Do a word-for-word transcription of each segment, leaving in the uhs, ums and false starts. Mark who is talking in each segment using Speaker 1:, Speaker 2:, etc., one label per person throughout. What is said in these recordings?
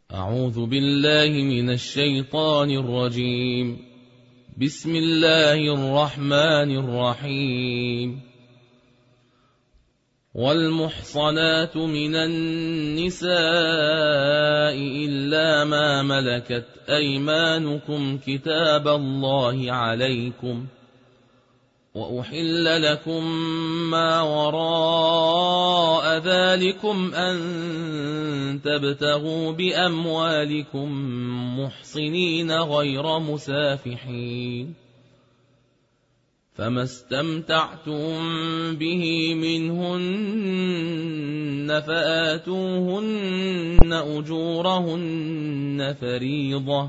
Speaker 1: أعوذ بالله من الشيطان الرجيم. بسم الله الرحمن الرحيم. والمحصنات من النساء إلا ما ملكت أيمانكم كتاب الله عليكم، وأحل لكم ما وراء ذلكم أن تبتغوا بأموالكم محصنين غير مسافحين، فما استمتعتم به منهن فآتوهن أجورهن فريضة،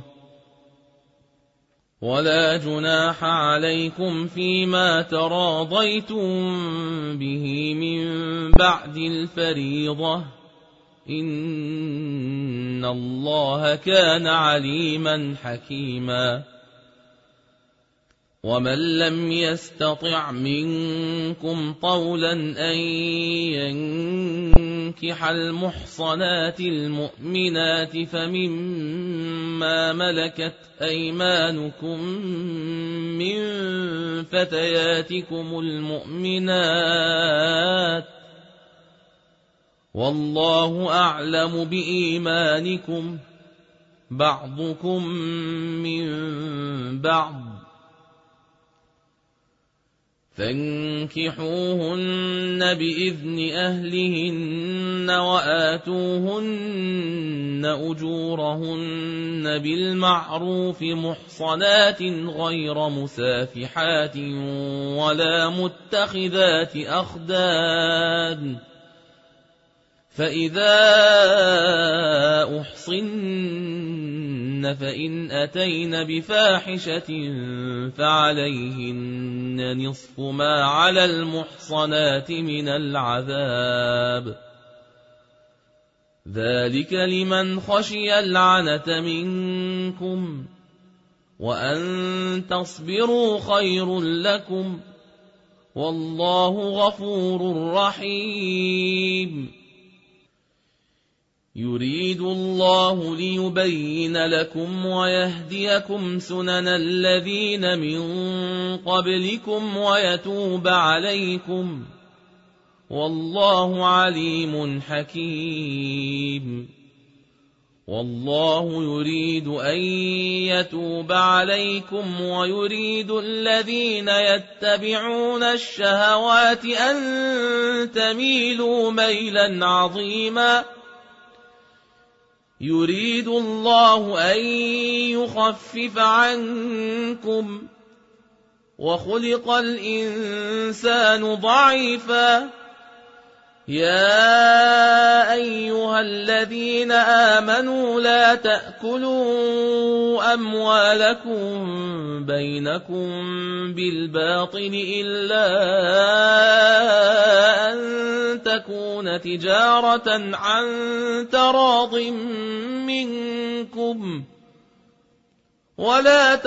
Speaker 1: ولا جناح عليكم فيما تراضيتم به من بعد الفريضة، إن الله كان عليما حكيما. ومن لم يستطع منكم طولا أن ينكح المحصنات المؤمنات فمما ملكت أيمانكم من فتياتكم المؤمنات، والله أعلم بإيمانكم، بعضكم من بعض، فانكحوهن بإذن أهلهن وآتوهن أجورهن بالمعروف محصنات غير مسافحات ولا متخذات أخدان، فإذا أحصن فإن أتين بفاحشة فعليهن نصف ما على المحصنات من العذاب، ذلك لمن خشي العنة منكم، وأن تصبروا خير لكم، والله غفور رحيم. يريد الله ليبين لكم ويهديكم سنن الذين من قبلكم ويتوب عليكم، والله عليم حكيم. والله يريد أن يتوب عليكم ويريد الذين يتبعون الشهوات أن تميلوا ميلا عظيما. يريد الله أن يخفف عنكم، وخلق الإنسان ضعيفا. يا أيها الذين آمنوا لا تأكلوا أموالكم بينكم بالباطل إلا أن تكون تجارة عن تراض منكم، ولا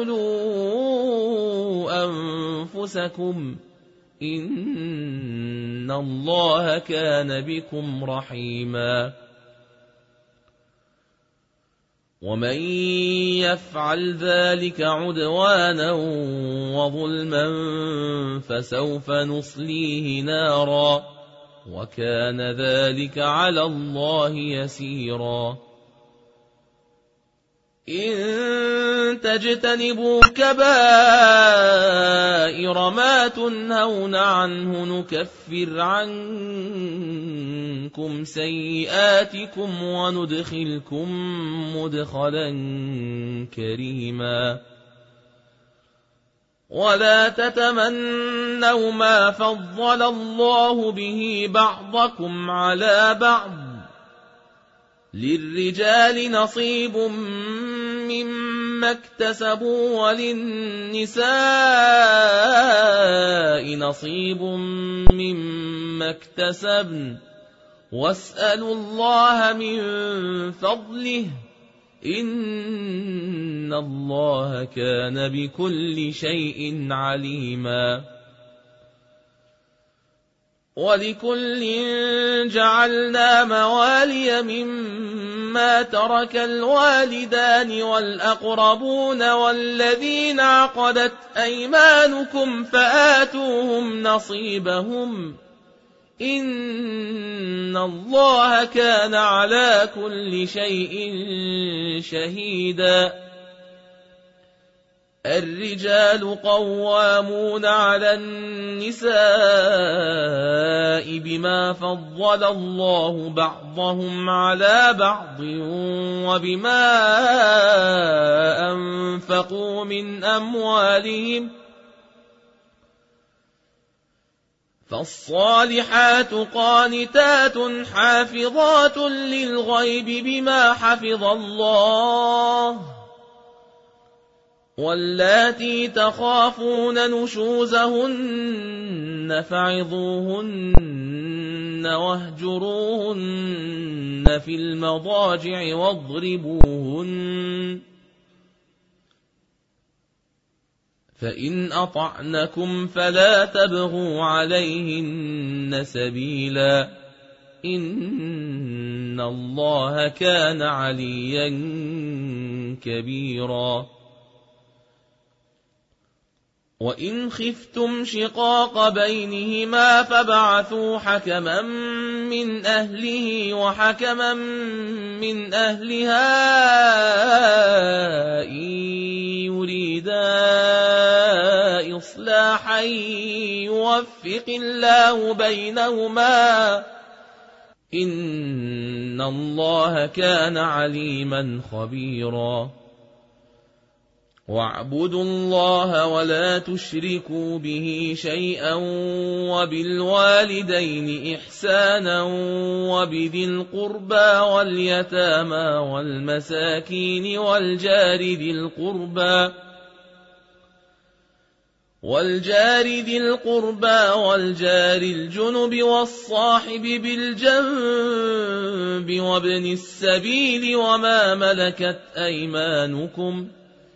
Speaker 1: تقتلوا أنفسكم، إن الله كان بكم رحيما. ومن يفعل ذلك عدوانا وظلما فسوف نصليه نارا، وكان ذلك على الله يسيرا. إن تجتنبوا كبائر ما تنهون عنه نكفر عنكم سيئاتكم وندخلكم مدخلا كريما. ولا تتمنوا ما فضل الله به بعضكم على بعض، للرجال نصيب مما اكتسبوا وللنساء نصيب مما اكتسبن، واسألوا الله من فضله، إن الله كان بكل شيء عليما. ولكل جعلنا موالي مما ترك الوالدان والأقربون والذين عقدت أيمانكم فآتوهم نصيبهم إن الله كان على كل شيء شهيدا. الرجال قوامون على النساء بما فضل الله بعضهم على بعض وبما أنفقوا من أموالهم فالصالحات قانتات حافظات للغيب بما حفظ الله واللاتي تخافون نشوزهن فعظوهن واهجروهن في المضاجع واضربوهن فإن أطعنكم فلا تبغوا عليهن سبيلا إن الله كان عليا كبيرا. وإن خفتم شقاق بينهما فابعثوا حكما من أهله وحكما من أهلها إن يريدا إصلاحا يوفق الله بينهما إن الله كان عليما خبيرا. واعبدوا الله ولا تشركوا به شيئا وبالوالدين إحسانا وبذي القربى واليتامى والمساكين والجار ذي القربى والجار ذي القربى والجار الجنب والصاحب بالجنب وابن السبيل وما ملكت أيمانكم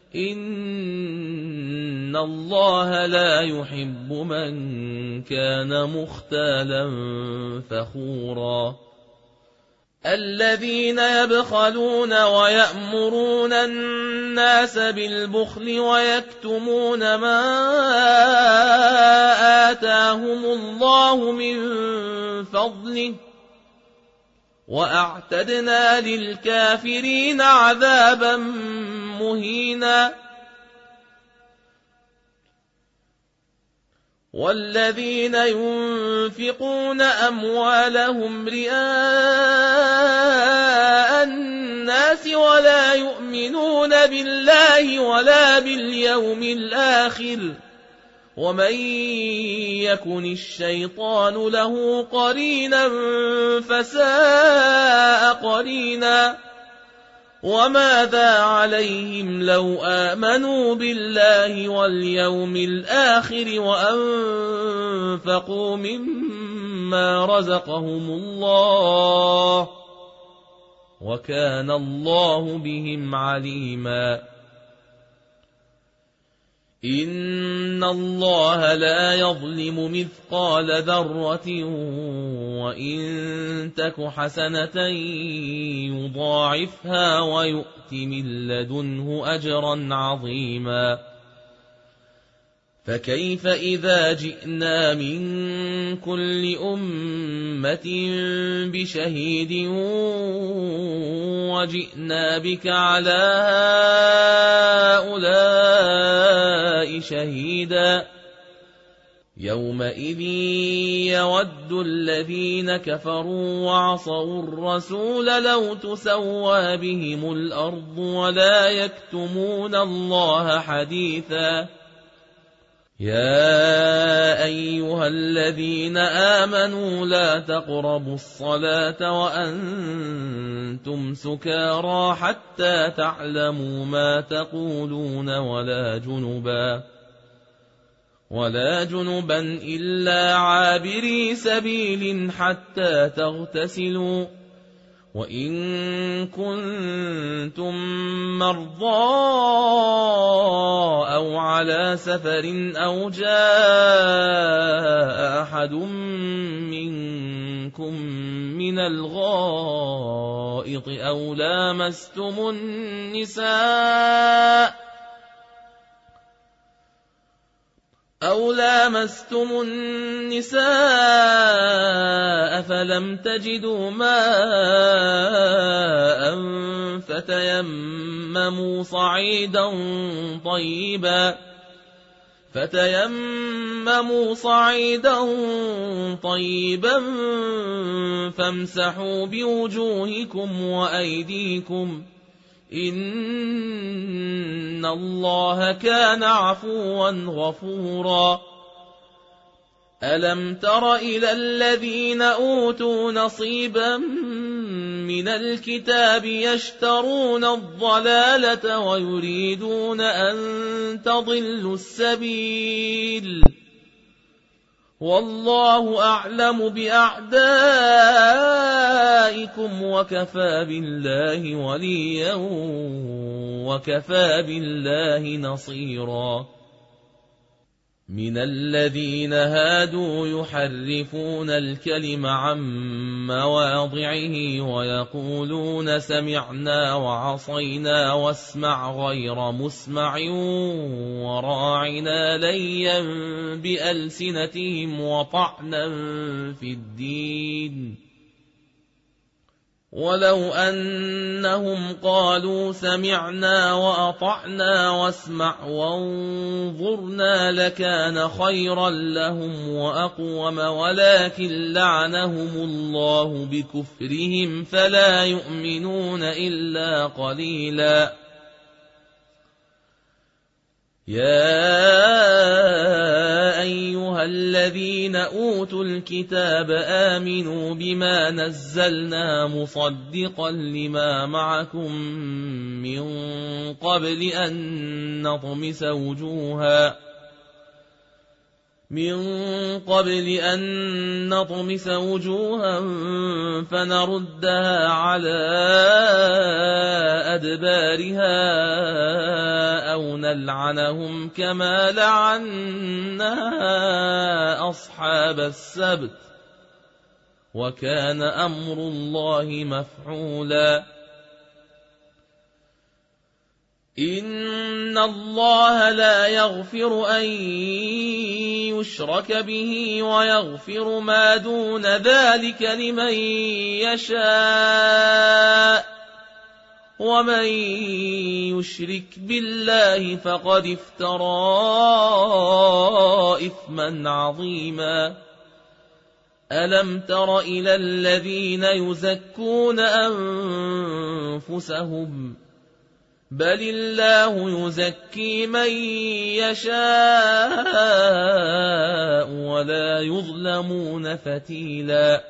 Speaker 1: إن الله لا يحب من كان مختالا فخورا. الذين يبخلون ويأمرون الناس بالبخل ويكتمون ما آتاهم الله من فضله وأعتدنا للكافرين عذابا مهينا. والذين ينفقون أموالهم رئاء الناس ولا يؤمنون بالله ولا باليوم الآخر ومن يكن الشيطان له قرينا فساء قرينا. وماذا عليهم لو آمنوا بالله واليوم الآخر وأنفقوا مما رزقهم الله وكان الله بهم عليما. إن الله لا يظلم مثقال ذرة وإن تك حسنة يضاعفها ويؤت من لدنه أجرا عظيما. فكيف إذا جئنا من كل أمة بشهيد وجئنا بك على هؤلاء شهيدا يومئذ يود الذين كفروا وعصوا الرسول لو تسوى بهم الأرض ولا يكتمون الله حديثا. يا أيها الذين آمنوا لا تقربوا الصلاة وأنتم سكارى حتى تعلموا ما تقولون ولا جنبا ولا جنبا إلا عابري سبيل حتى تغتسلوا وإن كنتم مرضى أو على سفر أو جاء أحد منكم من الغائط أو لامستم النساء أو لامستم النساء فلم تجدوا ماء فتيمموا صعيدا طيبا فتيمموا صعيدا طيبا فامسحوا بوجوهكم وأيديكم إن الله كان عفوا غفورا. ألم تر إلى الذين أوتوا نصيبا من الكتاب يشترون الضلالة ويريدون أن تضلوا السبيل والله أعلم بأعدائكم وكفى بالله وليا وكفى بالله نصيرا. من الذين هادوا يحرفون الكلم عن مواضعه ويقولون سمعنا وعصينا واسمع غير مسمع وراعنا ليا بألسنتهم وطعنا في الدين ولو أنهم قالوا سمعنا وأطعنا واسمع وانظرنا لكان خيرا لهم وأقوم ولكن لعنهم الله بكفرهم فلا يؤمنون إلا قليلا. يا أيها الذين أوتوا الكتاب آمنوا بما نزلنا مصدقا لما معكم من قبل أن نطمس وجوها من قبل أن نطمس وجوها فنردها على أدبارها أو نلعنهم كما لعنا أصحاب السبت وكان أمر الله مفعولا. إن الله لا يغفر أن يشرك به ويغفر ما دون ذلك لمن يشاء ومن يشرك بالله فقد افترى إثما عظيما. ألم تر إلى الذين يزكون أنفسهم بل الله يزكي من يشاء ولا يظلمون فتيلا.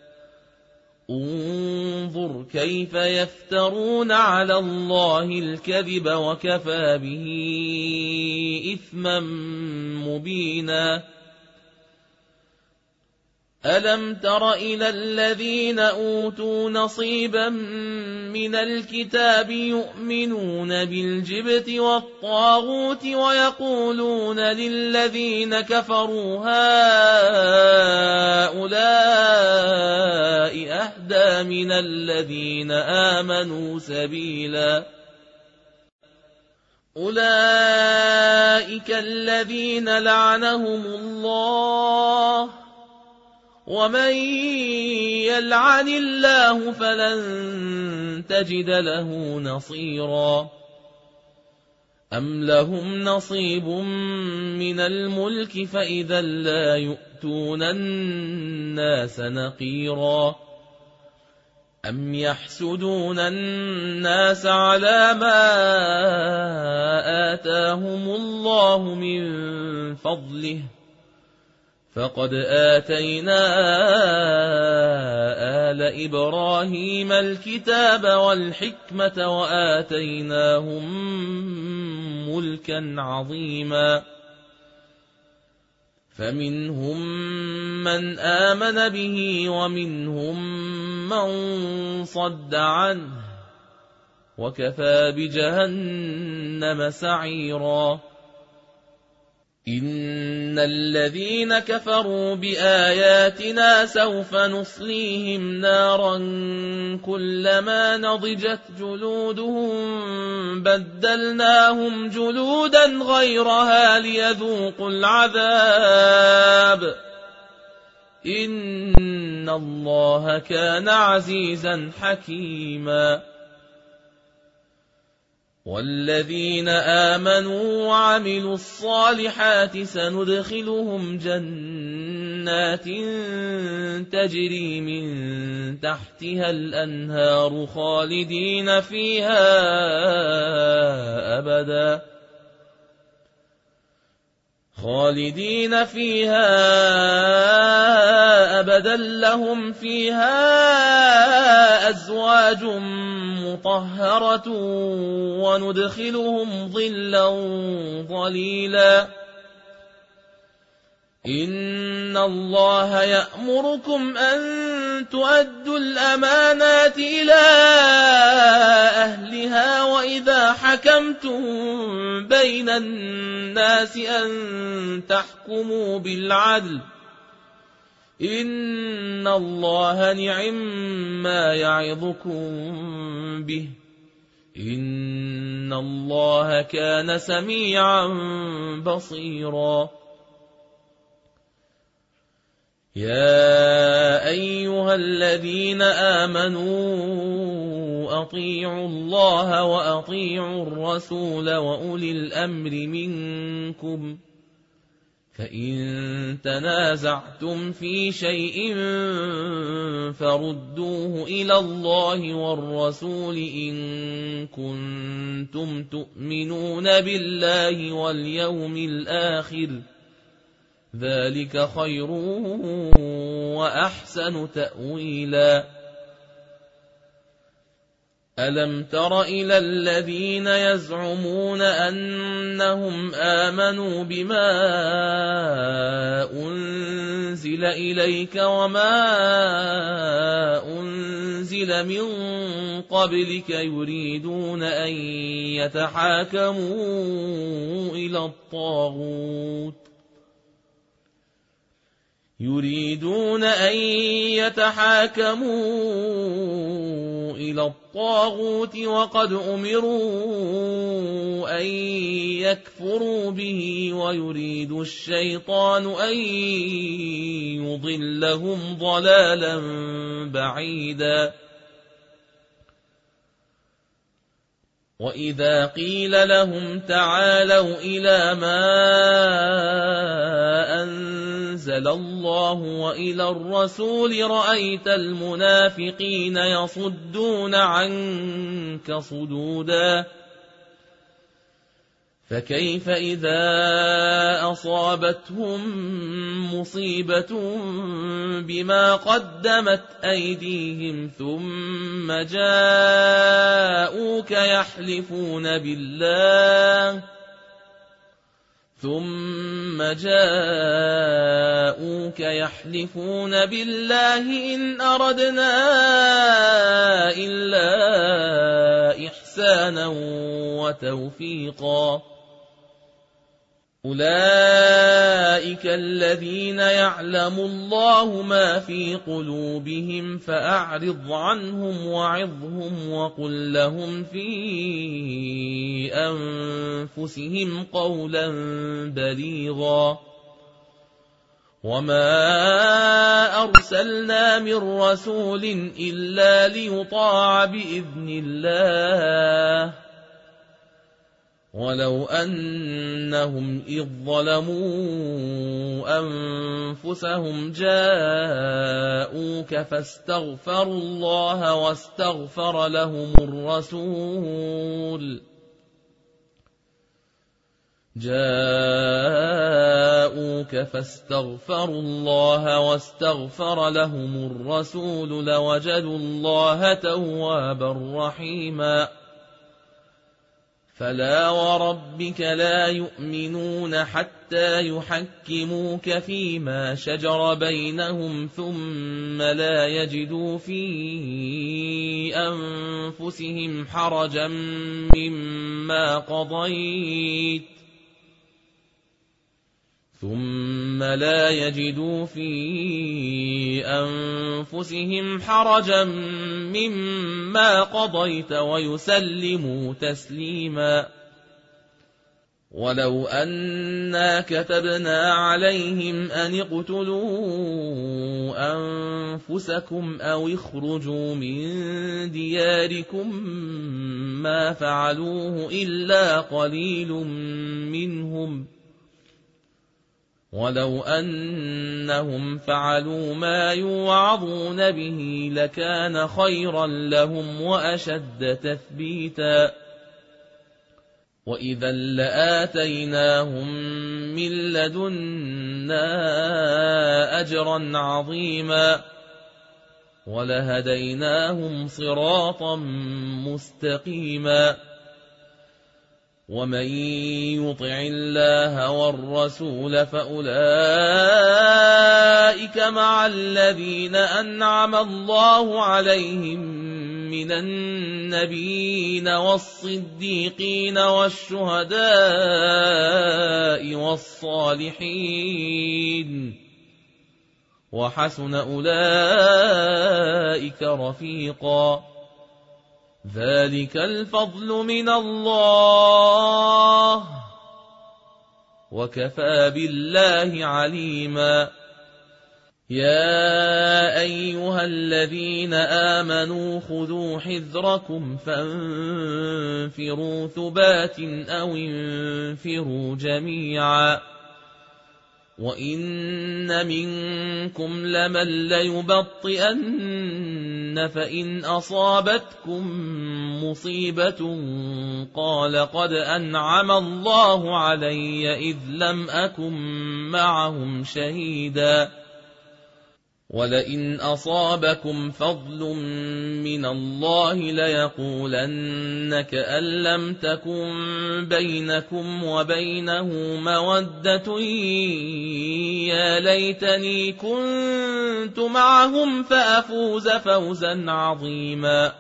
Speaker 1: انظر كيف يفترون على الله الكذب وكفى به إثما مبينا. ألم تر إلى الذين أوتوا نصيبا من الكتاب يؤمنون بالجبت والطاغوت ويقولون للذين كفروا هؤلاء أهدى من الذين آمنوا سبيلا. أولئك الذين لعنهم الله ومن يلعن الله فلن تجد له نصيرا. أم لهم نصيب من الملك فإذا لا يؤتون الناس نقيرا. أم يحسدون الناس على ما آتاهم الله من فضله فقد آتينا آل إبراهيم الكتاب والحكمة وآتيناهم ملكا عظيما. فمنهم من آمن به ومنهم من صد عنه وكفى بجهنم سعيرا إن الذين كفروا بآياتنا سوف نصليهم نارا كلما نضجت جلودهم بدلناهم جلودا غيرها ليذوقوا العذاب إن الله كان عزيزا حكيما والذين آمنوا وعملوا الصالحات سندخلهم جنات تجري من تحتها الأنهار خالدين فيها أبدا خالدين فيها أبدا لهم فيها أزواج مطهرة وندخلهم ظلا ظليلا إن الله يأمركم أن تؤدوا الأمانات إلى أهلها وإذا حكمتم بين الناس أن تحكموا بالعدل إن الله نعم ما يعظكم به إن الله كان سميعا بصيرا يا أيها الذين آمنوا أطيعوا الله وأطيعوا الرسول وأولي الأمر منكم فإن تنازعتم في شيء فردوه إلى الله والرسول إن كنتم تؤمنون بالله واليوم الآخر ذلك خير وأحسن تأويلا ألم تر إلى الذين يزعمون أنهم آمنوا بما أنزل إليك وما أنزل من قبلك يريدون أن يتحاكموا إلى الطاغوت يريدون أن يتحاكموا إلى الطاغوت وقد أمروا أن يكفروا به ويريد الشيطان أن يضلهم ضلالا بعيدا وإذا قيل لهم تعالوا إلى ما أنزل الله وإلى الرسول رأيت المنافقين يصدون عنك صدودا فكيف إذا أصابتهم مصيبة بما قدمت أيديهم ثم جاءوك يحلفون بالله ثم جاءوك يحلفون بالله إن أردنا إلا إحسانا وتوفيقا أولئك الذين يعلم الله ما في قلوبهم فأعرض عنهم وعظهم وقل لهم في أنفسهم قولا بليغا وما أرسلنا من رسول إلا ليطاع بإذن الله ولو أنهم إذ ظلموا أنفسهم جاءوك فاستغفروا الله واستغفر لهم الرسول جاءوك فاستغفروا الله واستغفر لهم الرسول لوجدوا الله توابا رحيما فلا وربك لا يؤمنون حتى يحكموك فيما شجر بينهم ثم لا يجدوا في أنفسهم حرجا مما قضيت ثم لا يجدوا في أنفسهم حرجا مما قضيت ويسلموا تسليما. ولو أنا كتبنا عليهم أن اقتلوا أنفسكم أو اخرجوا من دياركم ما فعلوه إلا قليل منهم ولو أنهم فعلوا ما يوعظون به لكان خيرا لهم وأشد تثبيتا وإذا لآتيناهم من لدنا أجرا عظيما ولهديناهم صراطا مستقيما. ومن يطع الله والرسول فأولئك مع الذين أنعم الله عليهم من النبيين والصديقين والشهداء والصالحين وحسن أولئك رفيقا. ذلك الفضل من الله وكفى بالله عليما. يا أيها الذين آمنوا خذوا حذركم فانفروا ثبات أو انفروا جميعا وإن منكم لمن ليبطئن فإن أصابتكم مصيبة قال قد أنعم الله علي إذ لم أكن معهم شهيدا ولئن أصابكم فضل من الله ليقولن كأن لم تكن بينكم وبينه مودة يا ليتني كنت معهم فأفوز فوزا عظيما.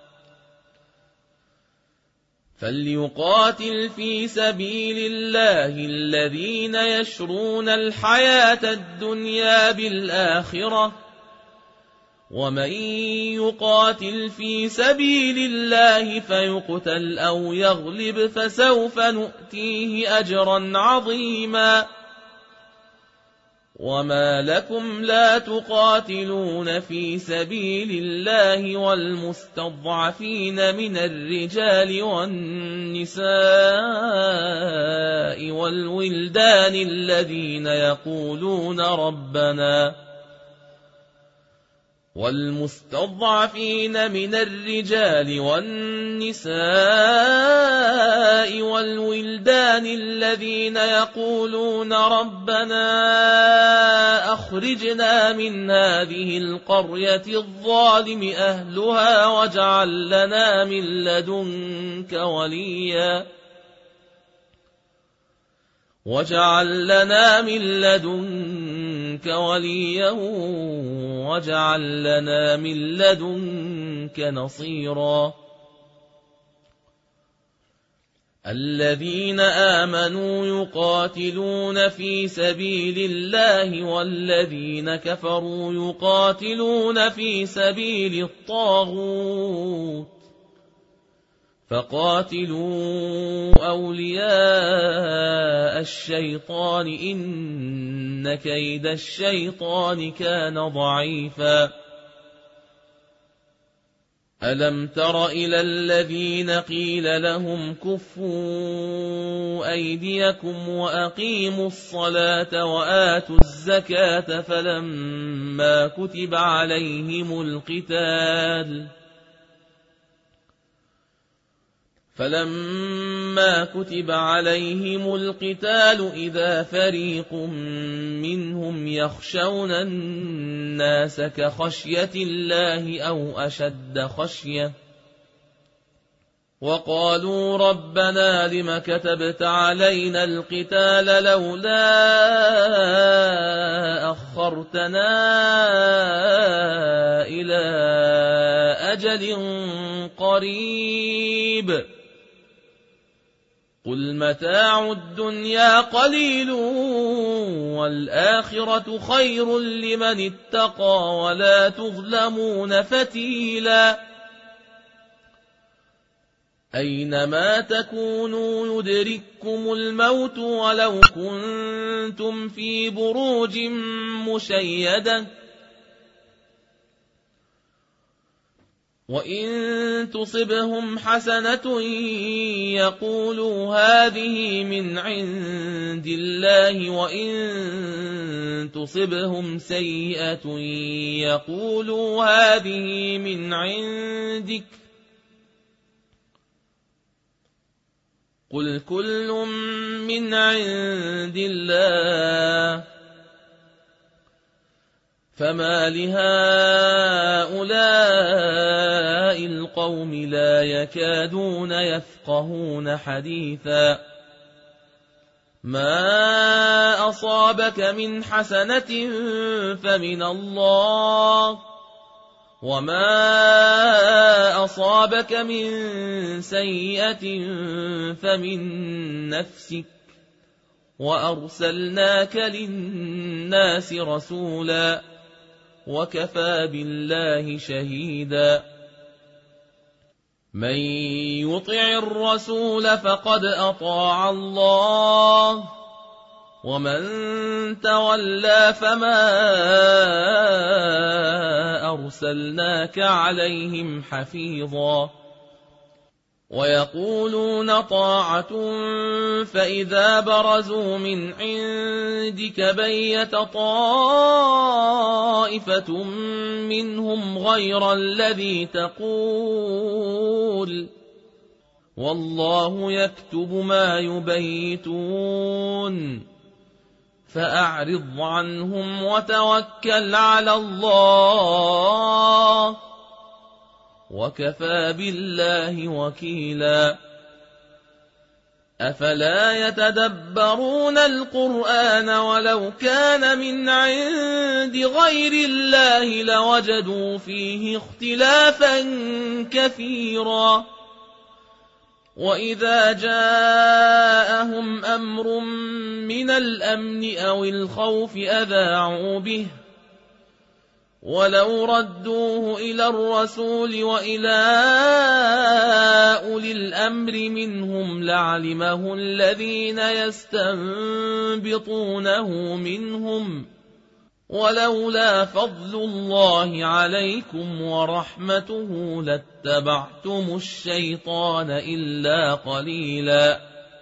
Speaker 1: فليقاتل في سبيل الله الذين يشرون الحياة الدنيا بالآخرة ومن يقاتل في سبيل الله فيقتل أو يغلب فسوف نؤتيه أجرا عظيما. وما لكم لا تقاتلون في سبيل الله والمستضعفين من الرجال والنساء والولدان الذين يقولون ربنا والمستضعفين من الرجال والنساء والولدان الذين يقولون ربنا أخرجنا من هذه القرية الظالم أهلها واجعل لنا من لدنك وليا واجعل لنا من لدنك وليا واجعل لنا من لدنك نصيرا. الذين آمنوا يقاتلون في سبيل الله والذين كفروا يقاتلون في سبيل الطاغوت فقاتلوا أولياء الشيطان إن كيد الشيطان كان ضعيفا. ألم تر إلى الذين قيل لهم كفوا أيديكم وأقيموا الصلاة وآتوا الزكاة فلما كتب عليهم القتال فلما كتب عليهم القتال إذا فريق منهم يخشون الناس كخشية الله أو أشد خشية وقالوا ربنا لم كتبت علينا القتال لولا أخرتنا إلى أجل قريب قل متاع الدنيا قليل والآخرة خير لمن اتقى ولا تظلمون فتيلا أينما تكونوا يدرككم الموت ولو كنتم في بروج مشيدة وإن تصبهم حسنة يقولوا هذه من عند الله وإن تصبهم سيئة يقولوا هذه من عندك قل كل من عند الله فما لهؤلاء القوم لا يكادون يفقهون حديثا ما أصابك من حسنة فمن الله وما أصابك من سيئة فمن نفسك وأرسلناك للناس رسولا وكفى بالله شهيدا من يطع الرسول فقد أطاع الله ومن تولى فما أرسلناك عليهم حفيظا ويقولون طاعة فإذا برزوا من عندك بيت طائفة منهم غير الذي تقول والله يكتب ما يبيتون فأعرض عنهم وتوكل على الله وكفى بالله وكيلا أفلا يتدبرون القرآن ولو كان من عند غير الله لوجدوا فيه اختلافا كثيرا وإذا جاءهم أمر من الأمن أو الخوف أذاعوا به ولو ردوه إلى الرسول وإلى أولي الأمر منهم لعلمه الذين يستنبطونه منهم ولولا فضل الله عليكم ورحمته لاتبعتم الشيطان إلا قليلا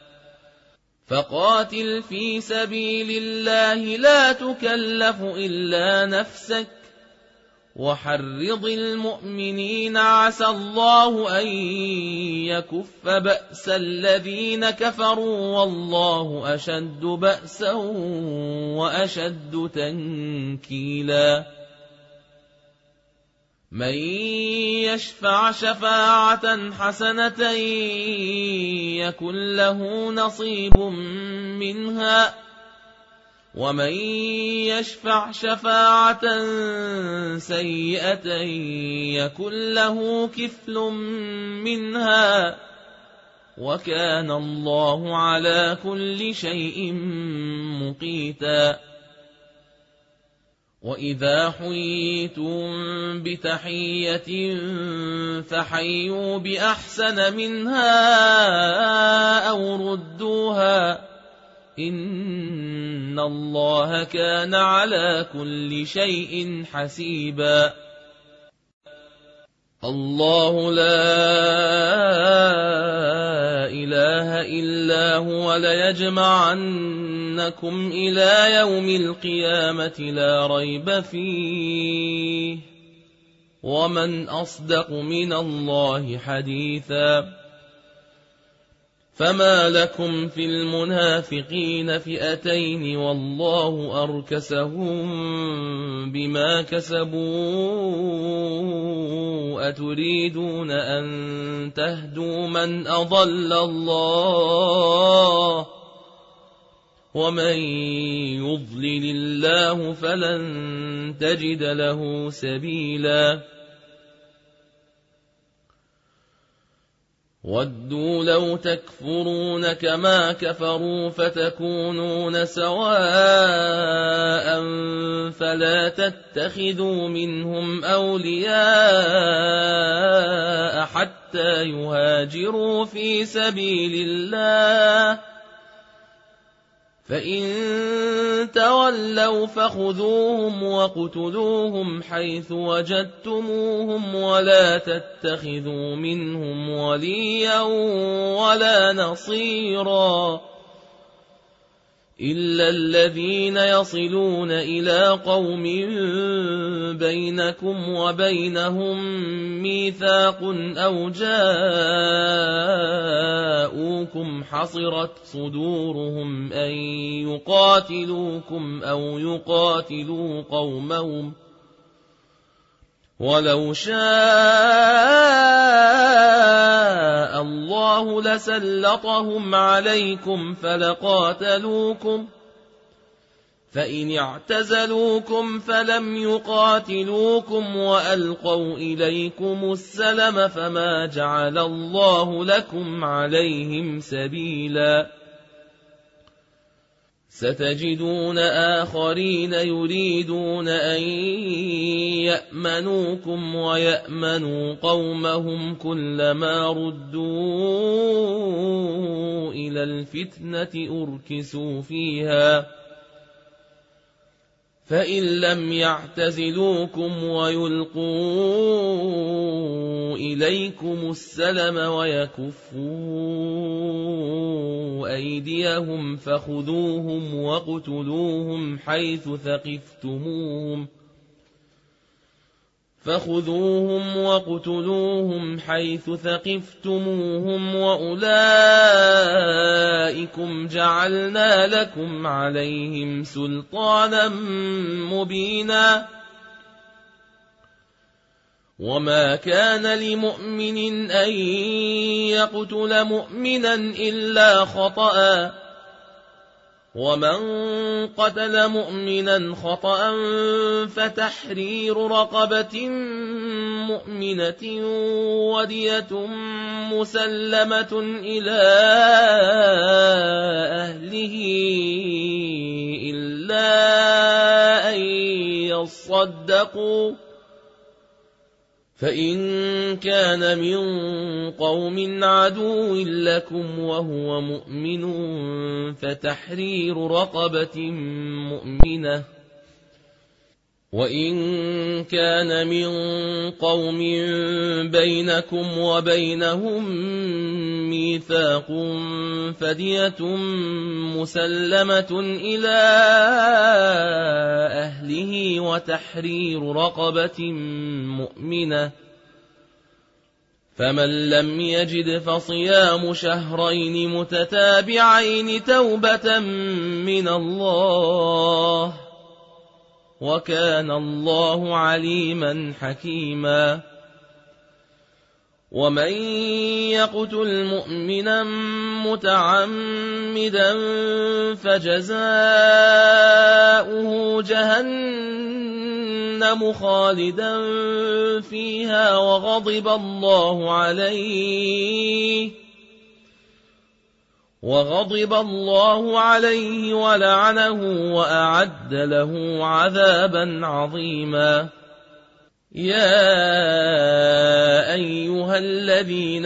Speaker 1: فقاتل في سبيل الله لا تكلف إلا نفسك وحرض المؤمنين عسى الله أن يكف بأس الذين كفروا والله أشد بأسا وأشد تنكيلا من يشفع شفاعة حسنة يكن له نصيب منها ومن يشفع شفاعة سيئة يكن له كفل منها وكان الله على كل شيء مقيتا وإذا حييتم بتحية فحيوا بأحسن منها أو ردوها إن الله كان على كل شيء حسيبا الله لا إله إلا هو ليجمعنكم إلى يوم القيامة لا ريب فيه ومن أصدق من الله حديثا فما لكم في المنافقين فئتين والله أركسهم بما كسبوا أتريدون أن تهدوا من أضل الله ومن يضلل الله فلن تجد له سبيلا ودوا لو تكفرون كما كفروا فتكونون سواء فلا تتخذوا منهم أولياء حتى يهاجروا في سبيل الله فإن تولوا فخذوهم وقتلوهم حيث وجدتموهم ولا تتخذوا منهم وليا ولا نصيرا إلا الذين يصلون إلى قوم بينكم وبينهم ميثاق أو جاءوكم حصرت صدورهم أن يقاتلوكم أو يقاتلوا قومهم ولو شاء الله لسلطهم عليكم فلقاتلوكم فإن اعتزلوكم فلم يقاتلوكم وألقوا إليكم السلم فما جعل الله لكم عليهم سبيلا ستجدون آخرين يريدون أن يأمنوكم ويأمنوا قومهم كلما ردوا إلى الفتنة أركسوا فيها فإن لم يعتزلوكم ويلقوا إليكم السلم ويكفوا أيديهم فخذوهم وقتلوهم حيث ثقفتموهم فخذوهم وقتلوهم حيث ثقفتموهم وأولئكم جعلنا لكم عليهم سلطانا مبينا وما كان لمؤمن أن يقتل مؤمنا إلا خطأ ومن قتل مؤمنا خطأ فتحرير رقبة مؤمنة ودية مسلمة إلى أهله إلا أن يصدقوا فإن كان من قوم عدو لكم وهو مؤمن فتحرير رقبة مؤمنة وإن كان من قوم بينكم وبينهم ميثاق فدية مسلمة إلى أهله وتحرير رقبة مؤمنة فمن لم يجد فصيام شهرين متتابعين توبة من الله وكان الله عليما حكيما ومن يقتل مؤمنا متعمدا فجزاؤه جهنم خالدا فيها وغضب الله عليه وغضب الله عليه ولعنه وأعد له عذابا عظيما يا أيها الذين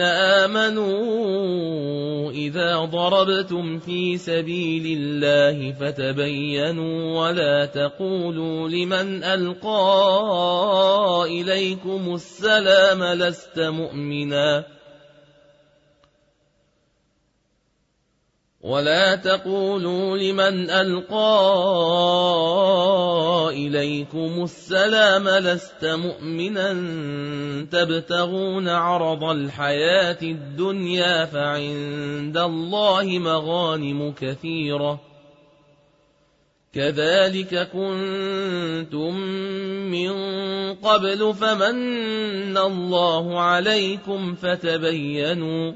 Speaker 1: آمنوا إذا ضربتم في سبيل الله فتبينوا ولا تقولوا لمن ألقى إليكم السلام لست مؤمنا ولا تقولوا لمن ألقى إليكم السلام لست مؤمنا تبتغون عرض الحياة الدنيا فعند الله مغانم كثيرة كذلك كنتم من قبل فمن الله عليكم فتبينوا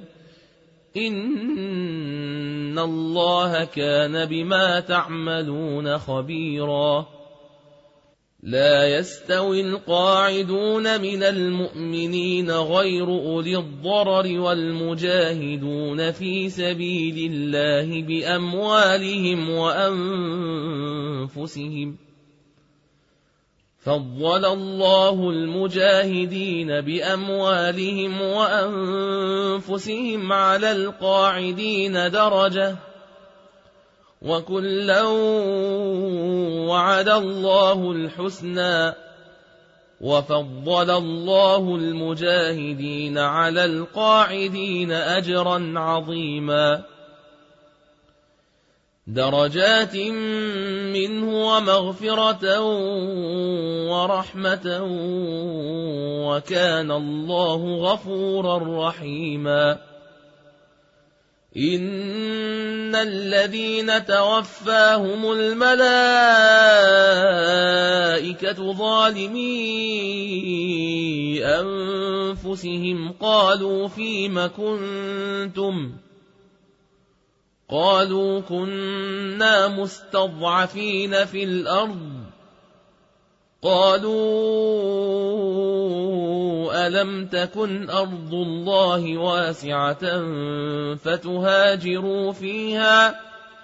Speaker 1: إن الله كان بما تعملون خبيرا. لا يستوي القاعدون من المؤمنين غير أولي الضرر والمجاهدون في سبيل الله بأموالهم وأنفسهم فضل الله المجاهدين بأموالهم وأنفسهم على القاعدين درجة وكلا وعد الله الحسنى وفضل الله المجاهدين على القاعدين أجرا عظيما درجات منه ومغفرة ورحمة وكان الله غفورا رحيما. إن الذين توفاهم الملائكة ظالمي أنفسهم قالوا فيم كنتم قالوا كنا مستضعفين في الأرض قالوا ألم تكن أرض الله واسعة فتهاجروا فيها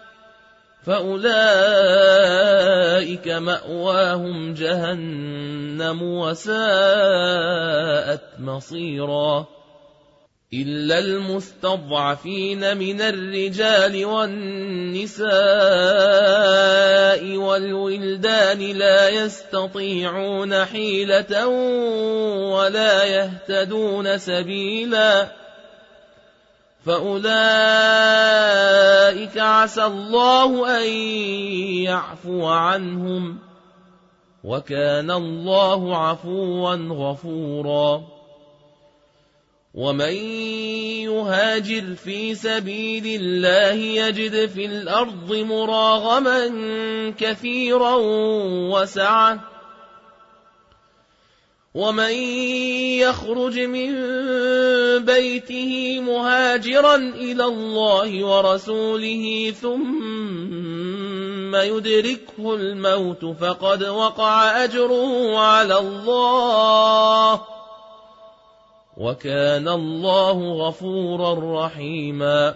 Speaker 1: فأولئك مأواهم جهنم وساءت مصيرا. إلا المستضعفين من الرجال والنساء والولدان لا يستطيعون حيلة ولا يهتدون سبيلا فأولئك عسى الله أن يعفو عنهم وكان الله عفوا غفورا. ومن يهاجر في سبيل الله يجد في الأرض مراغما كثيرا وسعة ومن يخرج من بيته مهاجرا إلى الله ورسوله ثم يدركه الموت فقد وقع أجره على الله وكان الله غفورا رحيما.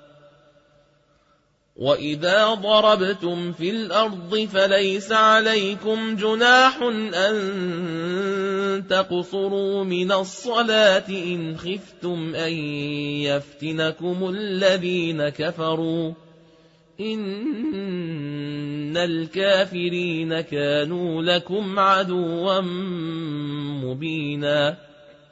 Speaker 1: وإذا ضربتم في الأرض فليس عليكم جناح أن تقصروا من الصلاة إن خفتم أن يفتنكم الذين كفروا إن الكافرين كانوا لكم عدوا مبينا.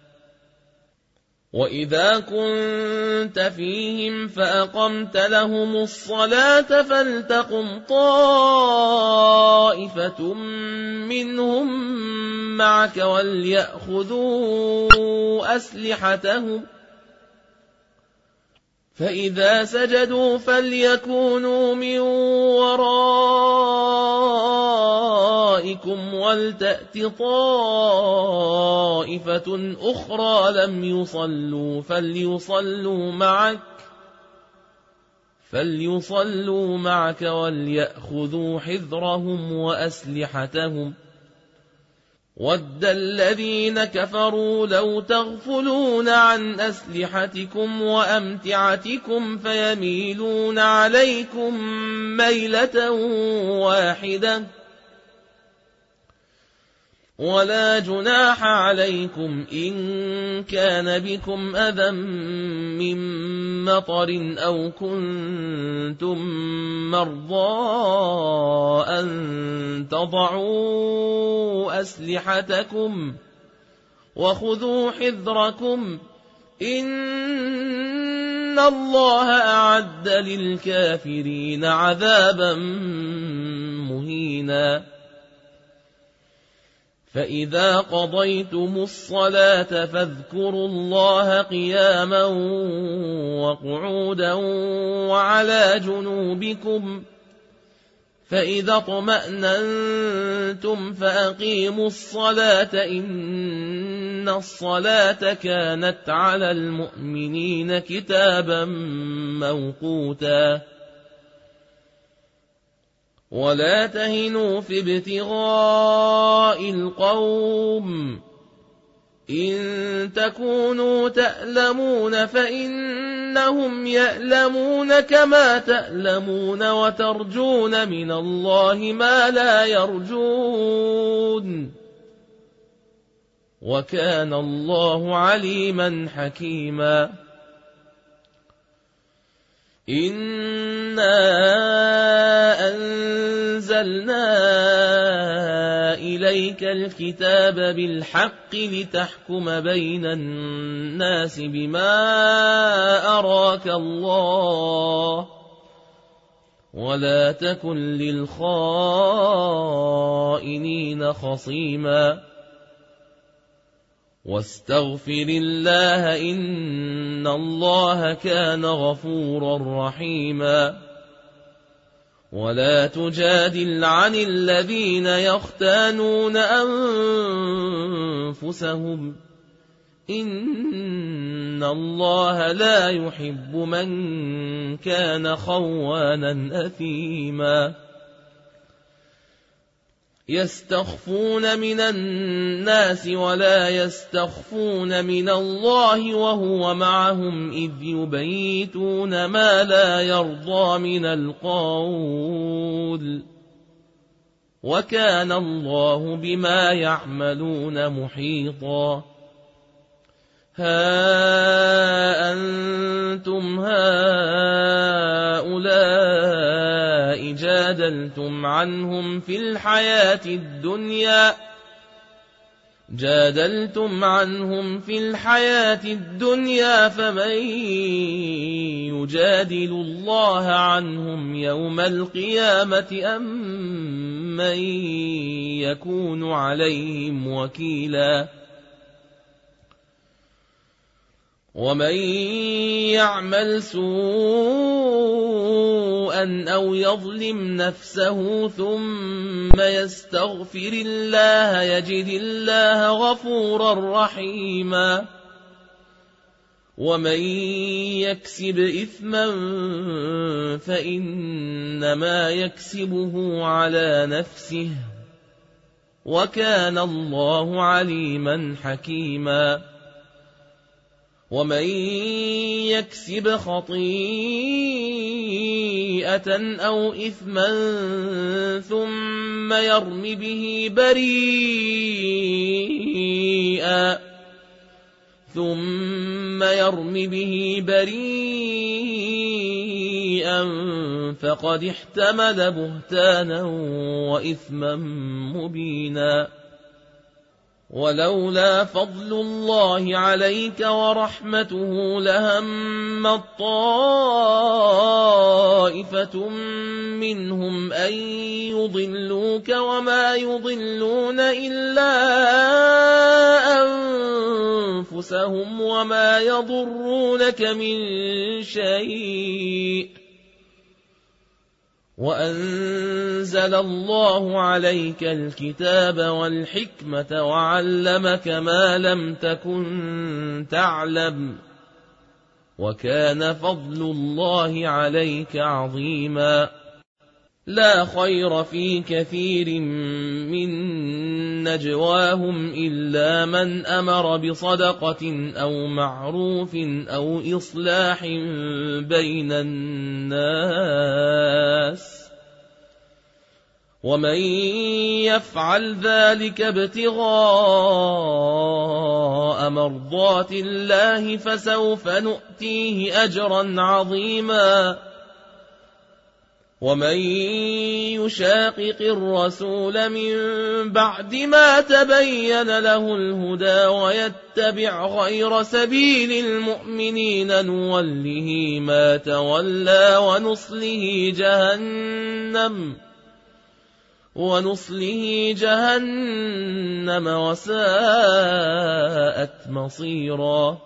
Speaker 1: وإذا كنت فيهم فأقمت لهم الصلاة فلتقم طائفة منهم معك وليأخذوا أسلحتهم فإذا سجدوا فليكونوا من ورائكم ولتأت طائفة أخرى لم يصلوا فليصلوا معك فليصلوا معك وليأخذوا حذرهم وأسلحتهم ود الذين كفروا لو تغفلون عن أسلحتكم وأمتعتكم فيميلون عليكم ميلة واحدة ولا جناح عليكم إن كان بكم أذى من مطر أو كنتم مرضى أن تضعوا أسلحتكم وخذوا حذركم إن إن الله أعد للكافرين عذابا مهينا. فإذا قضيتم الصلاة فاذكروا الله قياما وقعودا وعلى جنوبكم، فإذا اطمأننتم فأقيموا الصلاة إن الصلاة كانت على المؤمنين كتابا موقوتا. ولا تهنوا في ابتغاء القوم، إن تكونوا تألمون فإنهم يألمون كما تألمون وترجون من الله ما لا يرجون، وكان الله عليما حكيما. إنا أنزلنا إليك الكتاب بالحق لتحكم بين الناس بما أراك الله، ولا تكن للخائنين خصيما، واستغفر الله إن الله كان غفورا رحيما. ولا تجادل عن الذين يختانون أنفسهم، إن الله لا يحب من كان خوانا أثيما. يستخفون من الناس ولا يستخفون من الله وهو معهم إذ يبيتون ما لا يرضى من القول، وكان الله بما يعملون محيطا. ها أنتم هؤلاء جادلتم عنهم في الحياة الدنيا جادلتم عنهم في الحياة الدنيا فمن يجادل الله عنهم يوم القيامة أم من يكون عليهم وكيلا. ومن يعمل سوءا أو يظلم نفسه ثم يستغفر الله يجد الله غفورا رحيما. ومن يكسب إثما فإنما يكسبه على نفسه، وكان الله عليما حكيما. ومن يكسب خطيئة أو إثما ثم يرم به بريئا ثم يرم به بريئا فقد احتمل بهتانا وإثما مبينا. ولولا فضل الله عليك ورحمته لهم طائفة منهم أن يضلوك وما يضلون إلا أنفسهم وما يضرونك من شيء، وأنزل الله عليك الكتاب والحكمة وعلمك ما لم تكن تعلم، وكان فضل الله عليك عظيما. لا خير في كثير من نجواهم إلا من أمر بصدقة أو معروف أو إصلاح بين الناس، ومن يفعل ذلك ابتغاء مرضات الله فسوف نؤتيه أجرا عظيما. ومن يشاقق الرسول من بعد ما تبين له الهدى ويتبع غير سبيل المؤمنين نوله ما تولى ونصله جهنم ونصله جهنم وساءت مصيرا.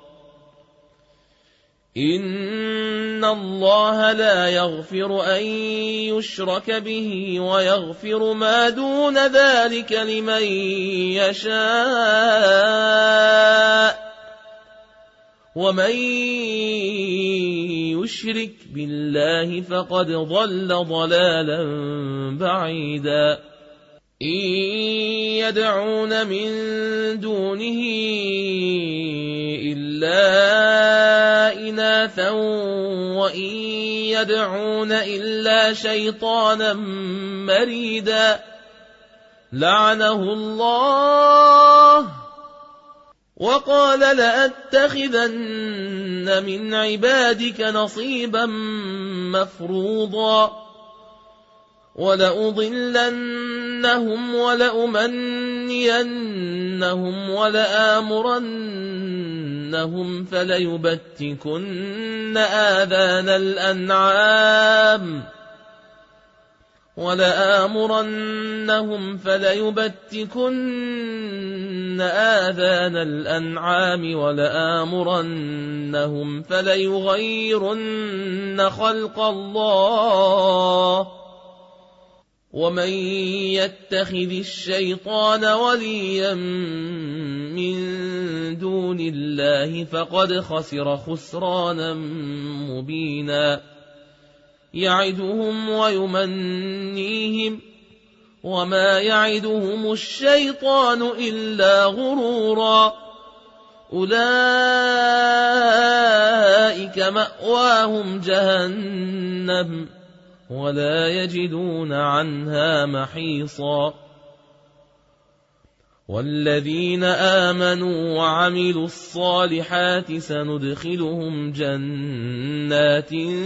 Speaker 1: إن الله لا يغفر أن يشرك به ويغفر ما دون ذلك لمن يشاء ومن يشرك بالله فقد ضل ضلالا بعيدا. إن يدعون من دونه إلا إناثا وإن يدعون إلا شيطانا مريدا لعنه الله وقال لأتخذن من عبادك نصيبا مفروضا ولأضلنهم ولأمنينهم ولآمرنهم فليبتكن آذان الأنعام ولآمرنهم فليبتكن آذان الأنعام ولآمرنهم فليغيرن خلق الله ومن يتخذ الشيطان وليا من دون الله فقد خسر خسرانا مبينا. يعدهم ويمنيهم وما يعدهم الشيطان إلا غرورا. أولئك مأواهم جهنم ولا يجدون عنها محيصا. والذين آمنوا وعملوا الصالحات سندخلهم جنات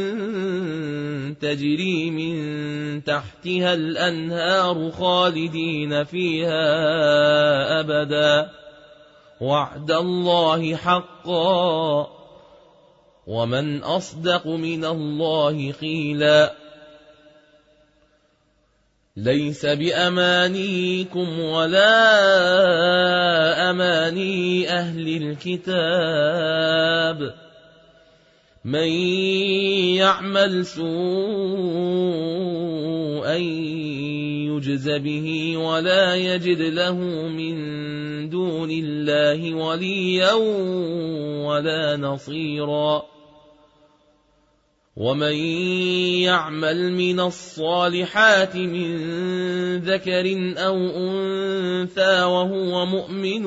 Speaker 1: تجري من تحتها الأنهار خالدين فيها أبدا وعد الله حقا ومن أصدق من الله قيلا. ليس بأمانيكم ولا أماني أهل الكتاب من يعمل سوءا يجز به ولا يجد له من دون الله وليا ولا نصيرا. ومن يعمل من الصالحات من ذكر أو أنثى وهو مؤمن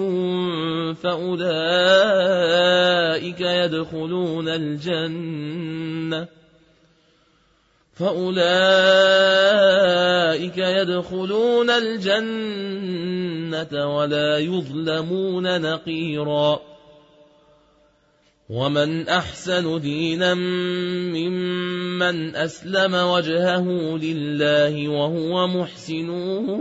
Speaker 1: فأولئك يدخلون الجنة فأولئك يدخلون الجنة ولا يظلمون نقيرا. ومن أحسن دينا ممن أسلم وجهه لله وهو محسن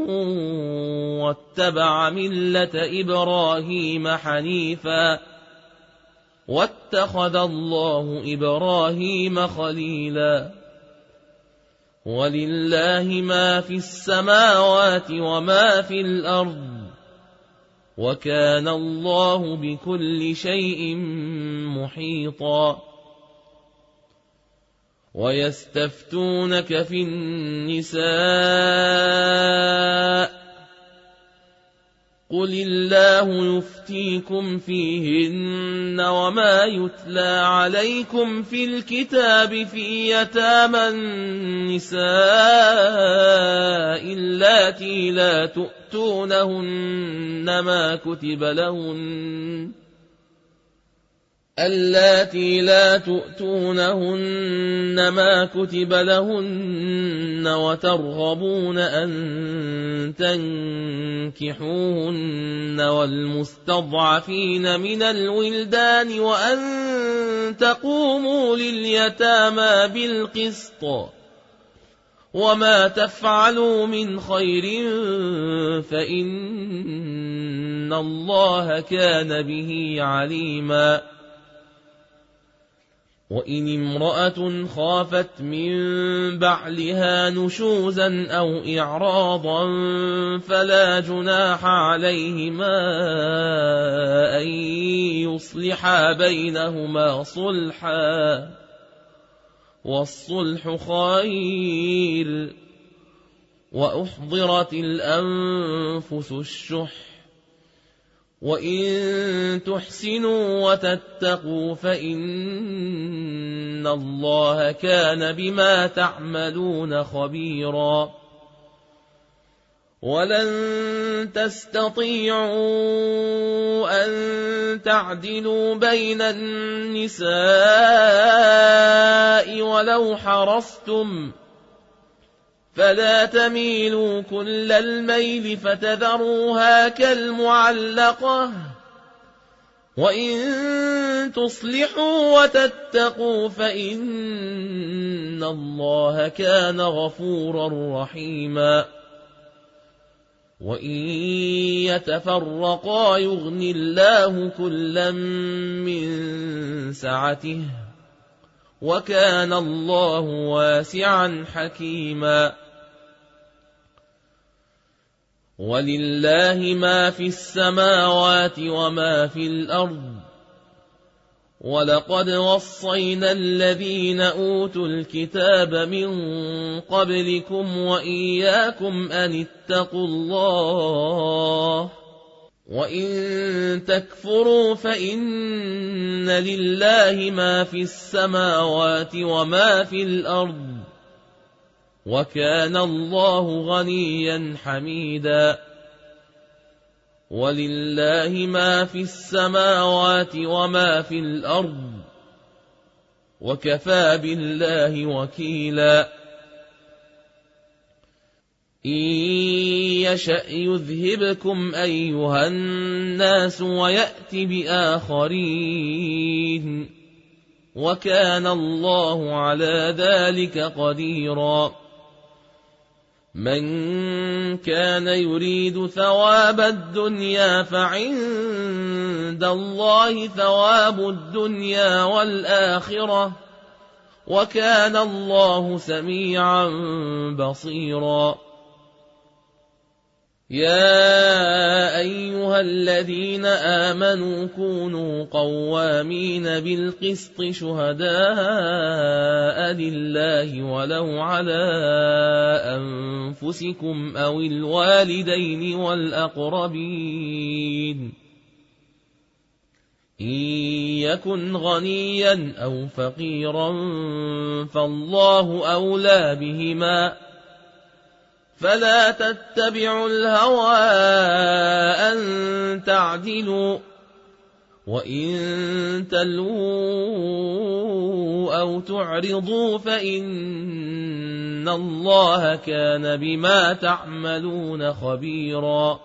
Speaker 1: واتبع ملة إبراهيم حنيفا واتخذ الله إبراهيم خليلا. ولله ما في السماوات وما في الأرض وكان الله بكل شيء محيطا. ويستفتونك في النساء قل الله يفتيكم فيهن وما يتلى عليكم في الكتاب في يتامى النساء اللاتي لا تؤتونهن ما كتب لهن اللاتي لا تؤتونهن ما كتب لهن وترغبون أن تنكحوهن والمستضعفين من الولدان وأن تقوموا لليتامى بالقسط وما تفعلوا من خير فإن الله كان به عليما. وإن امرأة خافت من بعلها نشوزا أو إعراضا فلا جناح عليهما أن يصلحا بينهما صلحا، والصلح خير. وأحضرت الأنفس الشح، وإن تحسنوا وتتقوا فإن الله كان بما تعملون خبيرا. ولن تستطيعوا أن تعدلوا بين النساء ولو حرصتم، فلا تميلوا كل الميل فتذروها كالمعلقة، وإن تصلحوا وتتقوا فإن الله كان غفورا رحيما. وإن يتفرقا يغن الله كلا من سعته، وكان الله واسعا حكيما. ولله ما في السماوات وما في الأرض، ولقد وصينا الذين أوتوا الكتاب من قبلكم وإياكم أن اتقوا الله، وإن تكفروا فإن لله ما في السماوات وما في الأرض، وكان الله غنيا حميدا. ولله ما في السماوات وما في الأرض، وكفى بالله وكيلا. إن يشأ يذهبكم أيها الناس ويأت بآخرين، وكان الله على ذلك قديرا. من كان يريد ثواب الدنيا فعند الله ثواب الدنيا والآخرة، وكان الله سميعا بصيرا. يا أيها الذين آمنوا كونوا قوامين بالقسط شهداء لله ولو على أنفسكم أو الوالدين والأقربين، إن يكن غنيا أو فقيرا فالله أولى بهما، فلا تتبعوا الهوى أن تعدلوا، وإن تلووا أو تعرضوا فإن الله كان بما تعملون خبيرا.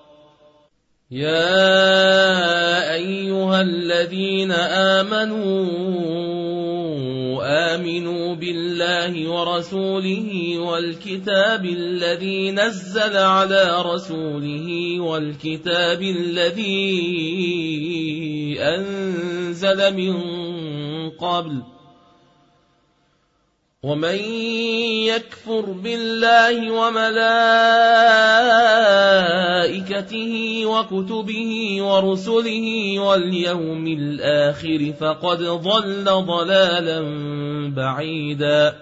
Speaker 1: يا أيها الذين آمنوا آمنوا بالله ورسوله والكتاب الذي نزل على رسوله والكتاب الذي أنزل من قبل، ومن يكفر بالله وملائكته وكتبه ورسله واليوم الآخر فقد ضل ضلالا بعيدا.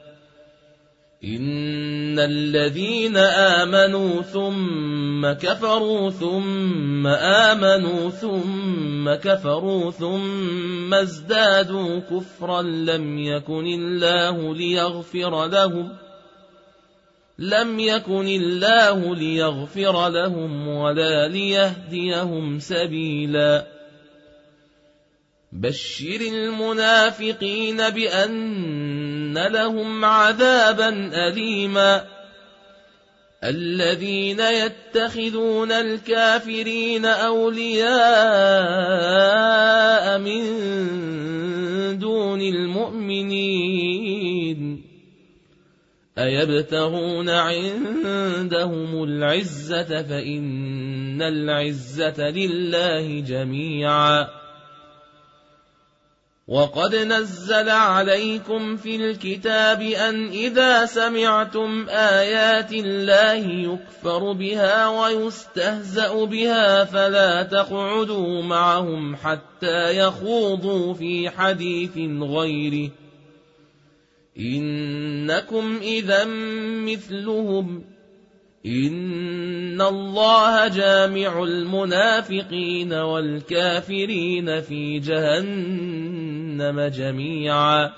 Speaker 1: إن الذين آمنوا ثم كفروا ثم آمنوا ثم كفروا ثم ازدادوا كفرا لم يكن الله ليغفر لهم لم يكن الله ليغفر لهم ولا ليهديهم سبيلا. بشر المنافقين بأن لهم عذابا أليما. الذين يتخذون الكافرين أولياء من دون المؤمنين، أيبتغون عندهم العزة فإن العزة لله جميعا. وقد نزل عليكم في الكتاب أن إذا سمعتم آيات الله يكفر بها ويستهزأ بها فلا تقعدوا معهم حتى يخوضوا في حديث غيره إنكم إذا مثلهم إن الله جامع المنافقين والكافرين في جهنم جميعا.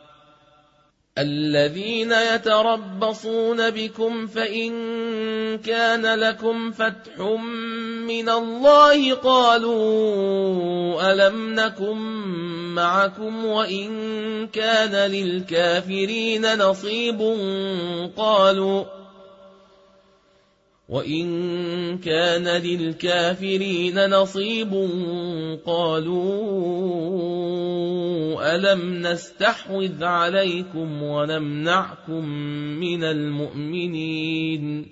Speaker 1: الذين يتربصون بكم فإن كان لكم فتح من الله قالوا ألم نكن معكم وإن كان للكافرين نصيب قالوا وإن كان للكافرين نصيب قالوا ألم نستحوذ عليكم ونمنعكم من المؤمنين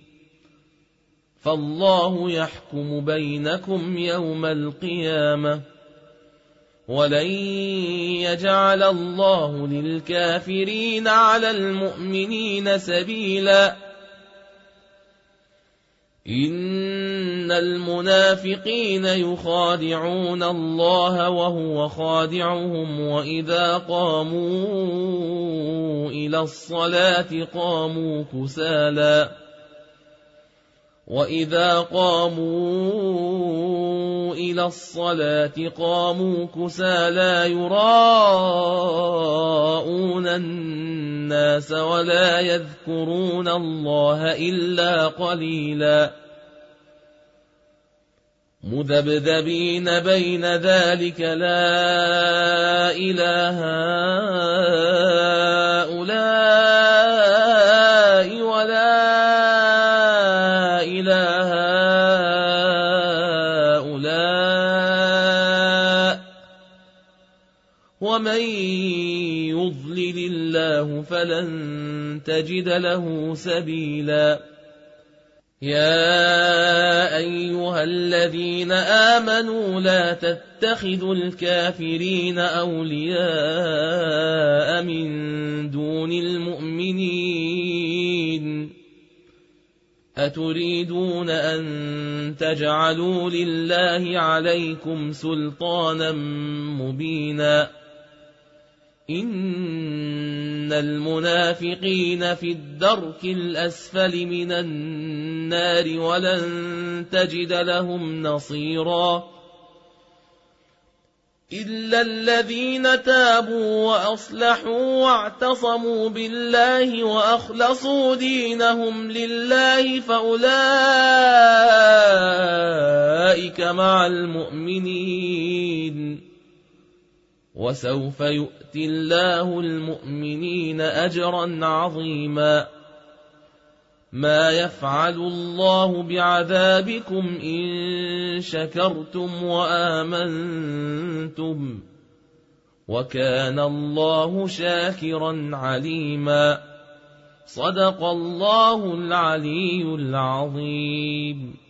Speaker 1: فالله يحكم بينكم يوم القيامة ولن يجعل الله للكافرين على المؤمنين سبيلا. إن المنافقين يخادعون الله وهو خادعهم وإذا قاموا إلى الصلاة قاموا كسالى وإذا قاموا إلى الصلاة قاموا كسالى يراءون الناس ولا يذكرون الله إلا قليلا مذبذبين بين ذلك لا إله هؤلاء ولا إله هؤلاء ومن يضلل الله فلن تجد له سبيلا. يا أيها الذين آمنوا لا تتخذوا الكافرين أولياء من دون المؤمنين أتريدون أن تجعلوا لله عليكم سلطانا مبينا إن المنافقين في الدرك الأسفل من النار ولن تجد لهم نصيرا إلا الذين تابوا وأصلحوا واعتصموا بالله وأخلصوا دينهم لله فأولئك مع المؤمنين وسوف يؤتي الله المؤمنين أجرا عظيما. ما يفعل الله بعذابكم إن شكرتم وآمنتم وكان الله شاكرا عليما. صدق الله العلي العظيم.